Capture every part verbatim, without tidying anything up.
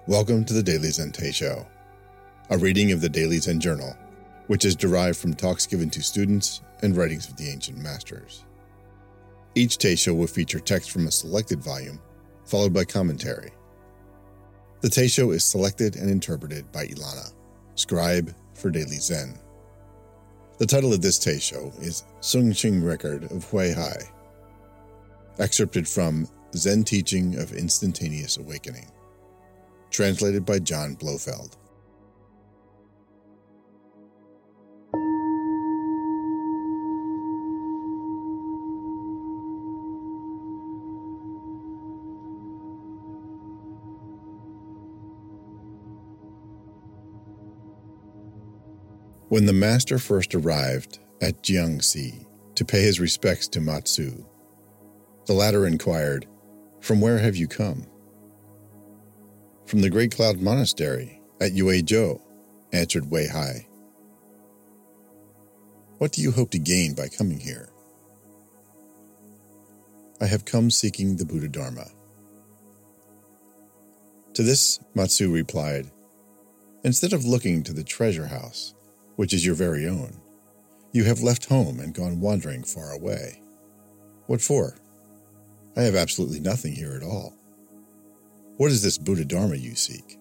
Welcome to the Daily Zen Teisho, a reading of the Daily Zen Journal, which is derived from talks given to students and writings of the ancient masters. Each Teisho will feature text from a selected volume, followed by commentary. The Teisho is selected and interpreted by Ilana, scribe for Daily Zen. The title of this Teisho is Sungshing Record of Huihai, excerpted from Zen Teaching of Instantaneous Awakening, translated by John Blofeld. When the master first arrived at Jiangxi to pay his respects to Matsu, the latter inquired, "From where have you come?" "From the Great Cloud Monastery at Yuezhou," answered Huihai. "What do you hope to gain by coming here?" "I have come seeking the Buddha Dharma." To this, Matsu replied, "Instead of looking to the treasure house, which is your very own, you have left home and gone wandering far away. What for? I have absolutely nothing here at all. What is this Buddha Dharma you seek?"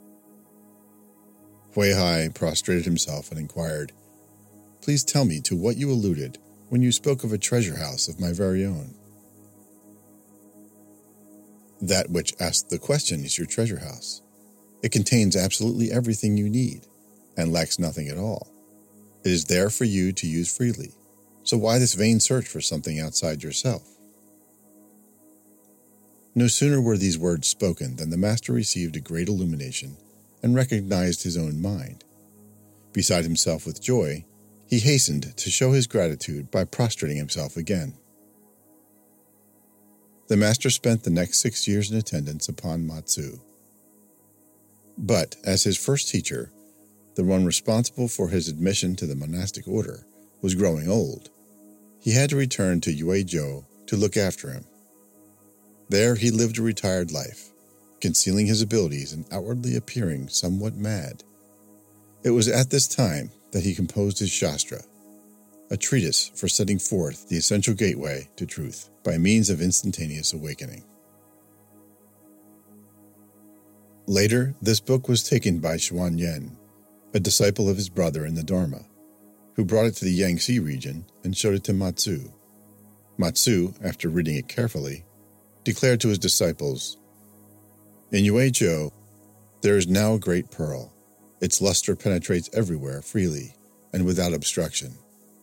Huihai prostrated himself and inquired, "Please tell me to what you alluded when you spoke of a treasure house of my very own." "That which asked the question is your treasure house. It contains absolutely everything you need, and lacks nothing at all. It is there for you to use freely, so why this vain search for something outside yourself?" No sooner were these words spoken than the master received a great illumination and recognized his own mind. Beside himself with joy, he hastened to show his gratitude by prostrating himself again. The master spent the next six years in attendance upon Matsu. But as his first teacher, the one responsible for his admission to the monastic order, was growing old, he had to return to Yuezhou to look after him. There he lived a retired life, concealing his abilities and outwardly appearing somewhat mad. It was at this time that he composed his Shastra, a treatise for setting forth the essential gateway to truth by means of instantaneous awakening. Later, this book was taken by Xuanyan, a disciple of his brother in the Dharma, who brought it to the Yangtze region and showed it to Matsu. Matsu, after reading it carefully, declared to his disciples, "In Yuezhou, there is now a great pearl. Its luster penetrates everywhere freely and without obstruction."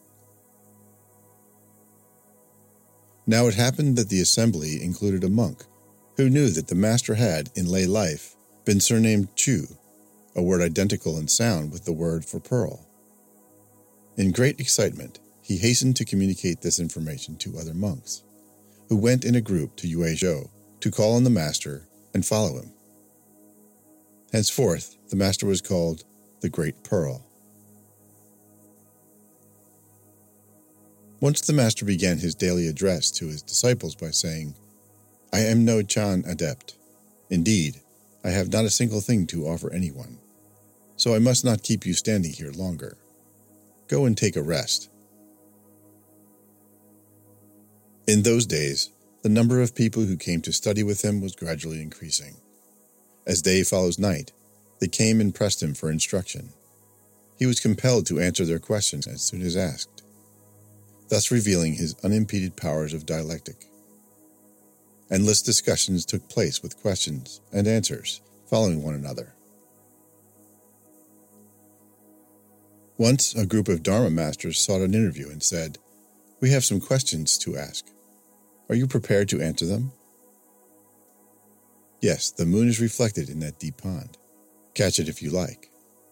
Now it happened that the assembly included a monk who knew that the master had, in lay life, been surnamed Chu, a word identical in sound with the word for pearl. In great excitement, he hastened to communicate this information to other monks, who went in a group to Yuezhou to call on the master and follow him. Henceforth, the master was called the Great Pearl. Once the master began his daily address to his disciples by saying, "I am no Chan adept. Indeed, I have not a single thing to offer anyone, so I must not keep you standing here longer. Go and take a rest." In those days, the number of people who came to study with him was gradually increasing. As day follows night, they came and pressed him for instruction. He was compelled to answer their questions as soon as asked, thus revealing his unimpeded powers of dialectic. Endless discussions took place with questions and answers following one another. Once, a group of Dharma masters sought an interview and said, "We have some questions to ask. Are you prepared to answer them?" "Yes, the moon is reflected in that deep pond. Catch it if you like."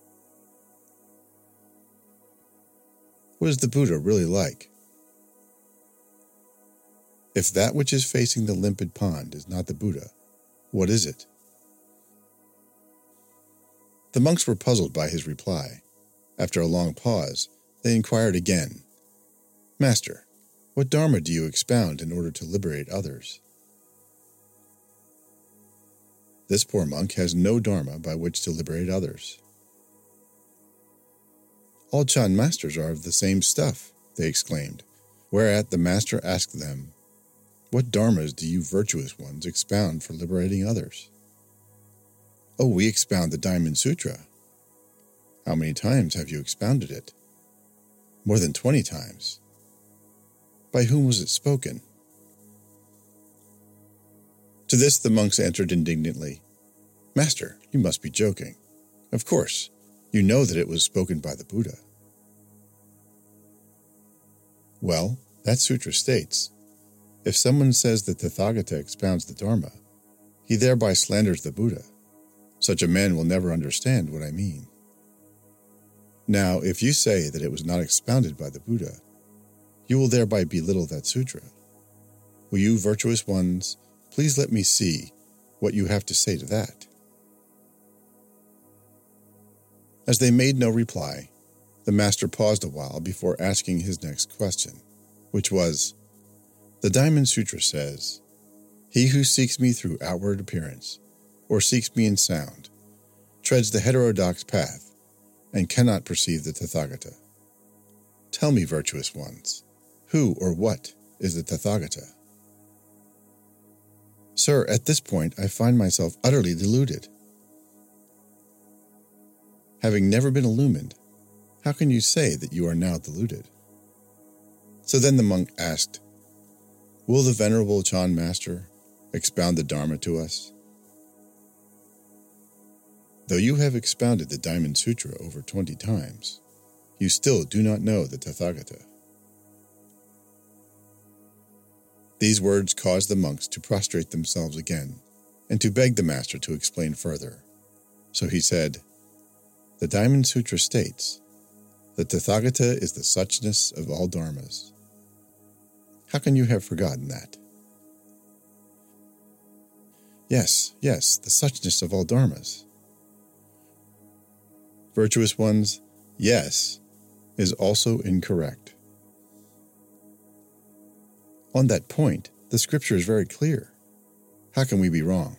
"What is the Buddha really like?" "If that which is facing the limpid pond is not the Buddha, what is it?" The monks were puzzled by his reply. After a long pause, they inquired again, "Master, what Dharma do you expound in order to liberate others?" This poor monk has no dharma by which to liberate others. All Chan masters are of the same stuff, they exclaimed, whereat the master asked them, What dharmas do you virtuous ones expound for liberating others? Oh, we expound the Diamond Sutra. How many times have you expounded it? More than twenty times. By whom was it spoken? To this the monks answered indignantly, Master, you must be joking. Of course, you know that it was spoken by the Buddha. Well, that sutra states, if someone says that Tathagata expounds the Dharma, he thereby slanders the Buddha. Such a man will never understand what I mean. Now, if you say that it was not expounded by the Buddha, you will thereby belittle that sutra. Will you, virtuous ones, please let me see what you have to say to that? As they made no reply, the master paused a while before asking his next question, which was, The Diamond Sutra says, He who seeks me through outward appearance, or seeks me in sound, treads the heterodox path, and cannot perceive the Tathagata. Tell me, virtuous ones, who or what is the Tathagata? Sir, at this point I find myself utterly deluded. Having never been illumined, how can you say that you are now deluded? So then the monk asked, Will the Venerable Chan Master expound the Dharma to us? Though you have expounded the Diamond Sutra over twenty times, you still do not know the Tathagata. These words caused the monks to prostrate themselves again and to beg the master to explain further. So he said, The Diamond Sutra states, The Tathagata is the suchness of all dharmas. How can you have forgotten that? Yes, yes, the suchness of all dharmas. Virtuous ones, yes, is also incorrect. On that point, the scripture is very clear. How can we be wrong?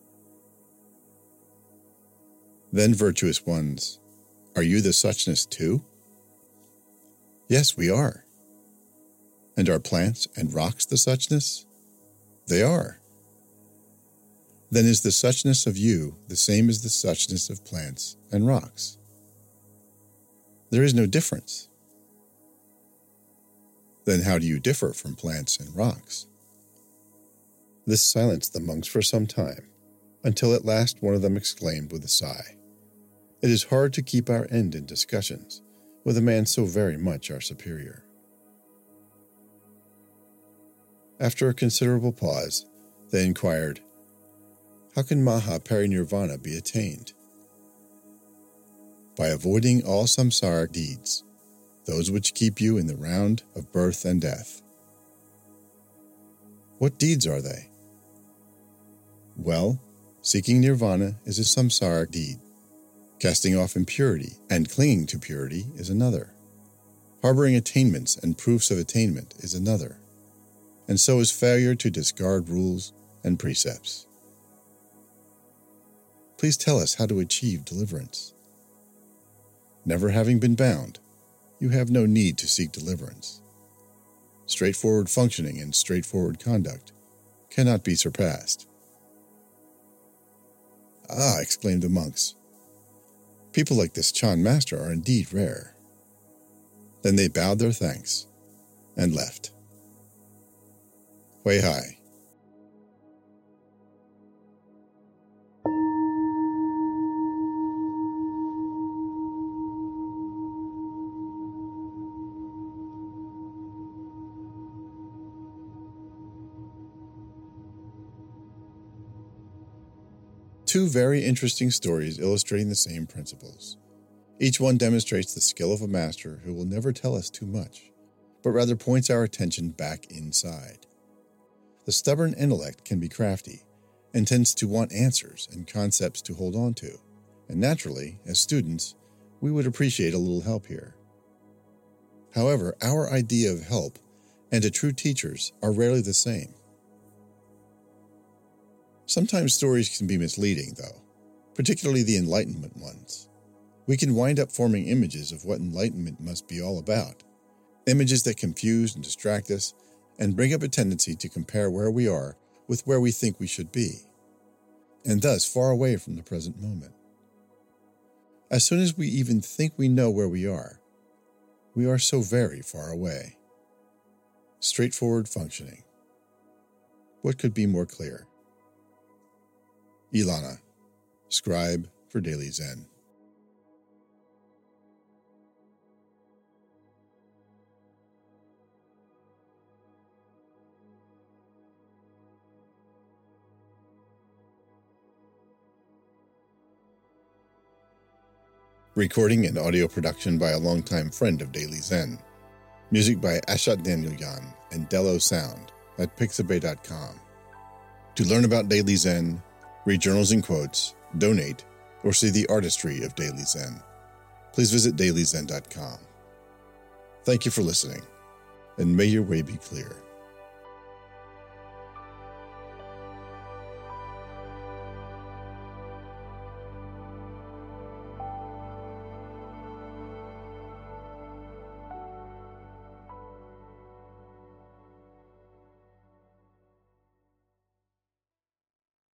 Then, virtuous ones, are you the suchness too? Yes, we are. And are plants and rocks the suchness? They are. Then is the suchness of you the same as the suchness of plants and rocks? There is no difference. Then how do you differ from plants and rocks? This silenced the monks for some time, until at last one of them exclaimed with a sigh, It is hard to keep our end in discussions with a man so very much our superior. After a considerable pause, they inquired, How can Maha Parinirvana be attained? By avoiding all samsara deeds, those which keep you in the round of birth and death. What deeds are they? Well, seeking nirvana is a samsara deed. Casting off impurity and clinging to purity is another. Harboring attainments and proofs of attainment is another. And so is failure to discard rules and precepts. Please tell us how to achieve deliverance. Never having been bound, you have no need to seek deliverance. Straightforward functioning and straightforward conduct cannot be surpassed. Ah, exclaimed the monks. People like this Chan master are indeed rare. Then they bowed their thanks and left. Hui Hai. Two very interesting stories illustrating the same principles. Each one demonstrates the skill of a master who will never tell us too much, but rather points our attention back inside. The stubborn intellect can be crafty and tends to want answers and concepts to hold on to, and naturally, as students, we would appreciate a little help here. However, our idea of help and a true teacher's are rarely the same. Sometimes stories can be misleading, though, particularly the Enlightenment ones. We can wind up forming images of what enlightenment must be all about, images that confuse and distract us and bring up a tendency to compare where we are with where we think we should be, and thus far away from the present moment. As soon as we even think we know where we are, we are so very far away. Straightforward functioning. What could be more clear? Ilana, scribe for Daily Zen. Recording and audio production by a longtime friend of Daily Zen. Music by Ashat Danielyan and Dello Sound at pixabay dot com. To learn about Daily Zen, read journals and quotes, donate, or see the artistry of Daily Zen, please visit daily zen dot com. Thank you for listening, and may your way be clear.